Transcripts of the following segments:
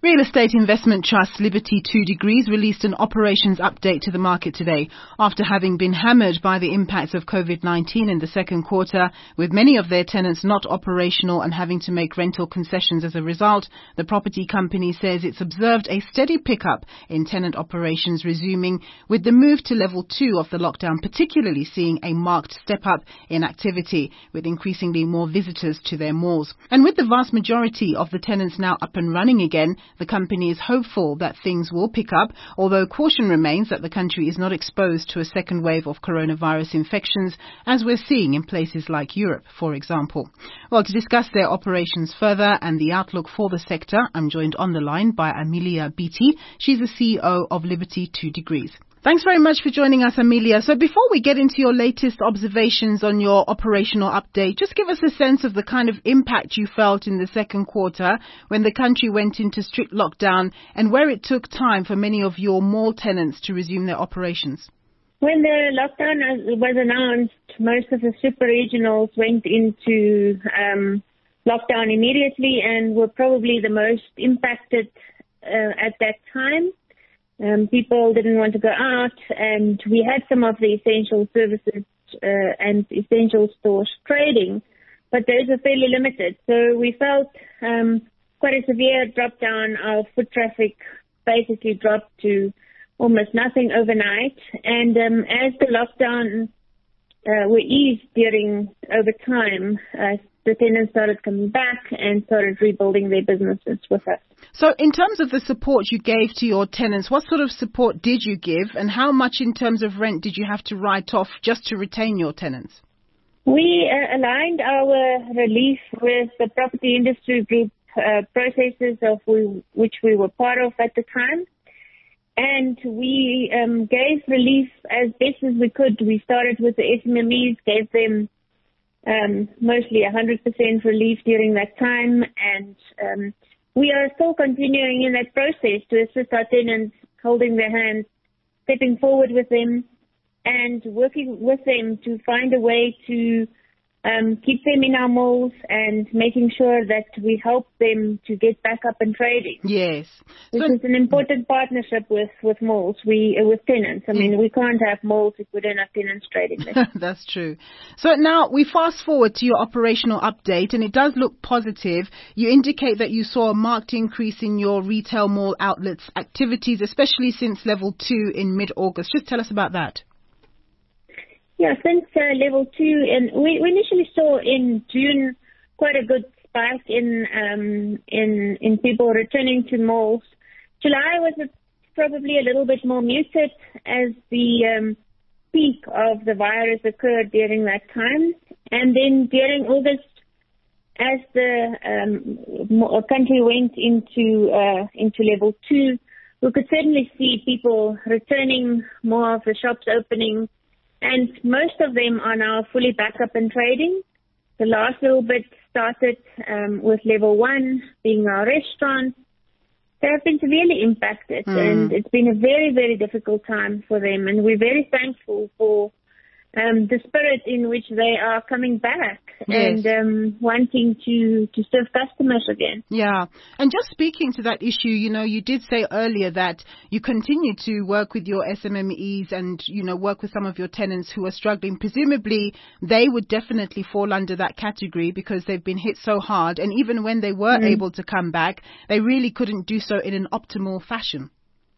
Real estate investment trust Liberty 2 Degrees released an operations update to the market today after having been hammered by the impacts of COVID-19 in the second quarter, with many of their tenants not operational and having to make rental concessions as a result. The property company says it's observed a steady pickup in tenant operations resuming, with the move to level 2 of the lockdown particularly seeing a marked step up in activity, with increasingly more visitors to their malls. And with the vast majority of the tenants now up and running again, the company is hopeful that things will pick up, although caution remains that the country is not exposed to a second wave of coronavirus infections, as we're seeing in places like Europe, for example. Well, to discuss their operations further and the outlook for the sector, I'm joined on the line by Amelia Beattie. She's the CEO of Liberty 2 Degrees. Thanks very much for joining us, Amelia. So before we get into your latest observations on your operational update, just give us a sense of the kind of impact you felt in the second quarter when the country went into strict lockdown and where it took time for many of your mall tenants to resume their operations. When the lockdown was announced, most of the super regionals went into lockdown immediately and were probably the most impacted at that time. People didn't want to go out, and we had some of the essential services and essential stores trading, but those are fairly limited. So we felt quite a severe drop down. Our foot traffic basically dropped to almost nothing overnight. And as the lockdown were eased over time, the tenants started coming back and started rebuilding their businesses with us. So in terms of the support you gave to your tenants, what sort of support did you give, and how much in terms of rent did you have to write off just to retain your tenants? We aligned our relief with the property industry group processes of which we were part of at the time. And we gave relief as best as we could. We started with the SMMEs, gave them mostly 100% relief during that time, and we are still continuing in that process to assist our tenants, holding their hands, stepping forward with them, and working with them to find a way to keep them in our malls and making sure that we help them to get back up and trading. Yes. This is an important partnership with malls, with tenants. I mean, we can't have malls if we don't have tenants trading there. That's true. So now we fast forward to your operational update, and it does look positive. You indicate that you saw a marked increase in your retail mall outlets activities, especially since level 2 in mid-August. Just tell us about that. Yeah, since level 2, and we initially saw in June quite a good spike in people returning to malls. July was probably a little bit more muted as the peak of the virus occurred during that time. And then during August, as the country went into level 2, we could certainly see people returning, more of the shops opening, and most of them are now fully back up and trading. The last little bit started with level 1 being our restaurants. They have been severely impacted, and it's been a very, very difficult time for them. And we're very thankful for the spirit in which they are coming back. Yes. And wanting to serve customers again. Yeah. And just speaking to that issue, you did say earlier that you continue to work with your SMMEs and, work with some of your tenants who are struggling. Presumably, they would definitely fall under that category because they've been hit so hard. And even when they were able to come back, they really couldn't do so in an optimal fashion.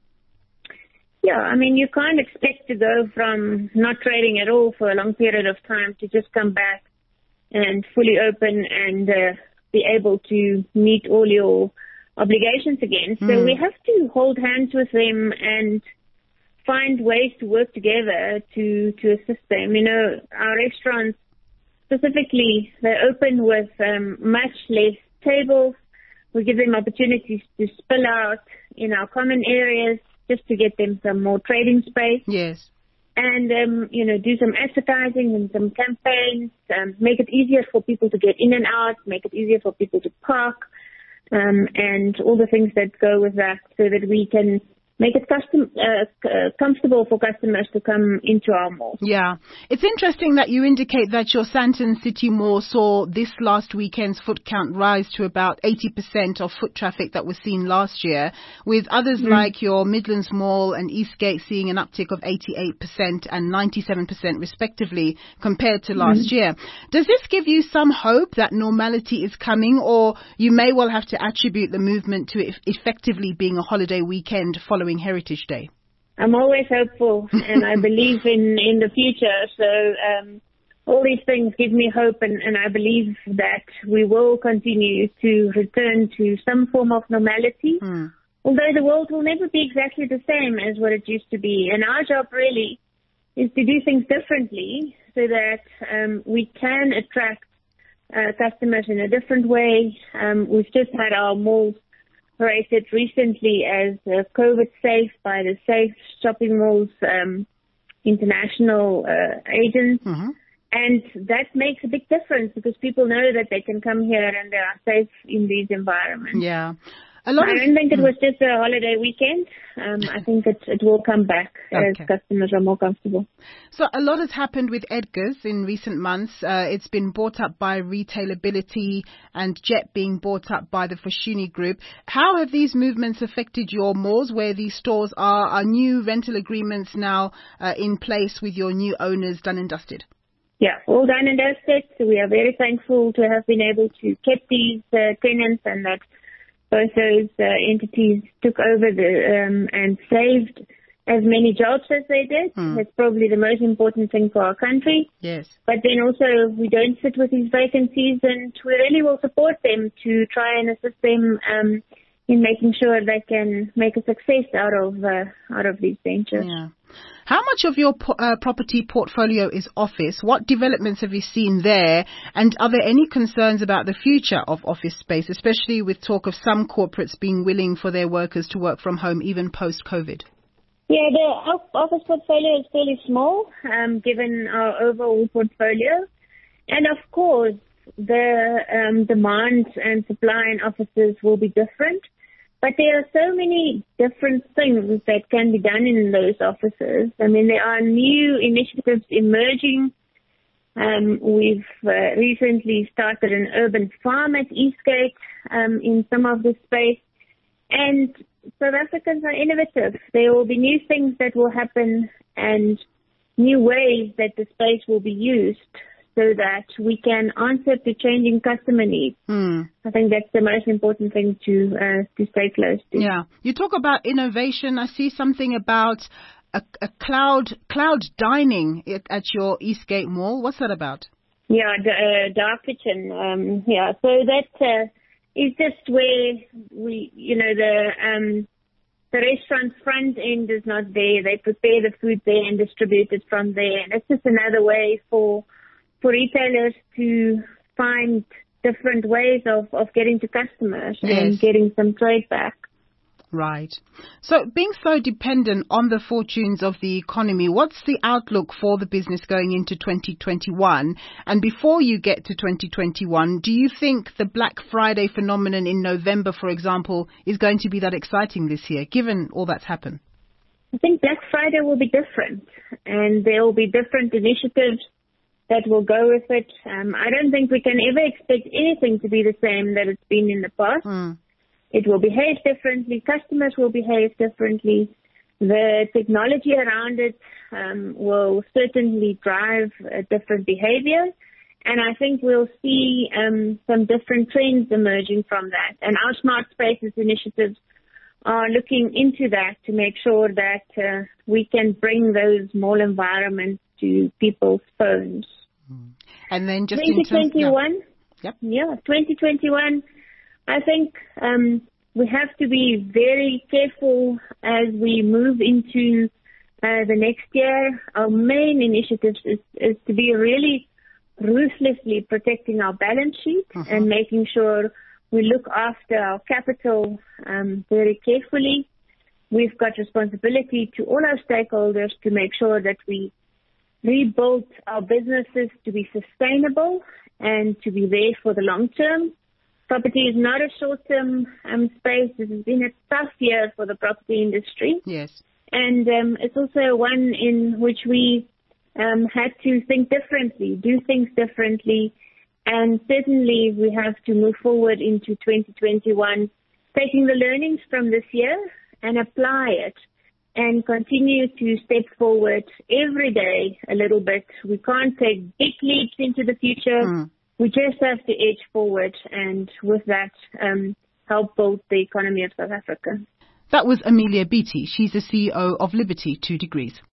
Yeah, I mean, you can't expect to go from not trading at all for a long period of time to just come back and fully open and be able to meet all your obligations again. So we have to hold hands with them and find ways to work together to assist them. Our restaurants specifically, they open with much less tables. We give them opportunities to spill out in our common areas, just to get them some more trading space. Yes. And, do some advertising and some campaigns, make it easier for people to get in and out, make it easier for people to park, and all the things that go with that so that we can make it comfortable for customers to come into our malls. Yeah. It's interesting that you indicate that your Sandton City Mall saw this last weekend's foot count rise to about 80% of foot traffic that was seen last year, with others like your Midlands Mall and Eastgate seeing an uptick of 88% and 97% respectively compared to last year. Does this give you some hope that normality is coming, or you may well have to attribute the movement to it effectively being a holiday weekend following Heritage Day? I'm always hopeful, and I believe in the future. So all these things give me hope, and I believe that we will continue to return to some form of normality. Although the world will never be exactly the same as what it used to be. And our job really is to do things differently so that we can attract customers in a different way. We've just had our malls rated recently as COVID safe by the Safe Shopping Malls International agents. And that makes a big difference because people know that they can come here and they are safe in these environments. Yeah. I don't think it was just a holiday weekend. I think it will come back as customers are more comfortable. So a lot has happened with Edgar's in recent months. It's been bought up by Retailability and Jet being bought up by the Foschini Group. How have these movements affected your malls where these stores are? Are new rental agreements now in place with your new owners done and dusted? Yeah, all done and dusted. So we are very thankful to have been able to keep these tenants and that both those entities took over and saved as many jobs as they did. That's probably the most important thing for our country. Yes. But then also we don't sit with these vacancies, and we really will support them to try and assist them in making sure they can make a success out of these ventures. Yeah. How much of your property portfolio is office? What developments have you seen there? And are there any concerns about the future of office space, especially with talk of some corporates being willing for their workers to work from home even post-COVID? Yeah, the office portfolio is fairly small, given our overall portfolio. And of course, the demand and supply in offices will be different. But there are so many different things that can be done in those offices. I mean, there are new initiatives emerging. We've recently started an urban farm at Eastgate in some of the space. And South Africans are innovative. There will be new things that will happen and new ways that the space will be used so that we can answer to changing customer needs. I think that's the most important thing to stay close to. Yeah. You talk about innovation. I see something about a cloud dining at your Eastgate Mall. What's that about? Yeah, the dark kitchen. So that is just where the restaurant's front end is not there. They prepare the food there and distribute it from there. And it's just another way for retailers to find different ways of getting to customers and getting some trade back. Right. So being so dependent on the fortunes of the economy, what's the outlook for the business going into 2021? And before you get to 2021, do you think the Black Friday phenomenon in November, for example, is going to be that exciting this year, given all that's happened? I think Black Friday will be different, and there will be different initiatives that will go with it. I don't think we can ever expect anything to be the same that it's been in the past. It will behave differently. Customers will behave differently. The technology around it will certainly drive a different behavior. And I think we'll see some different trends emerging from that. And our Smart Spaces initiatives are looking into that to make sure that we can bring those mall environments to people's phones. And then just 2021, 2021, I think we have to be very careful as we move into the next year. Our main initiative is to be really ruthlessly protecting our balance sheet and making sure we look after our capital very carefully. We've got responsibility to all our stakeholders to make sure that we rebuild our businesses to be sustainable and to be there for the long term. Property is not a short-term space. This has been a tough year for the property industry. Yes. And it's also one in which we had to think differently, do things differently. And certainly we have to move forward into 2021, taking the learnings from this year and apply it and continue to step forward every day a little bit. We can't take big leaps into the future. We just have to edge forward and with that help build the economy of South Africa. That was Amelia Beattie. She's the CEO of Liberty 2 Degrees.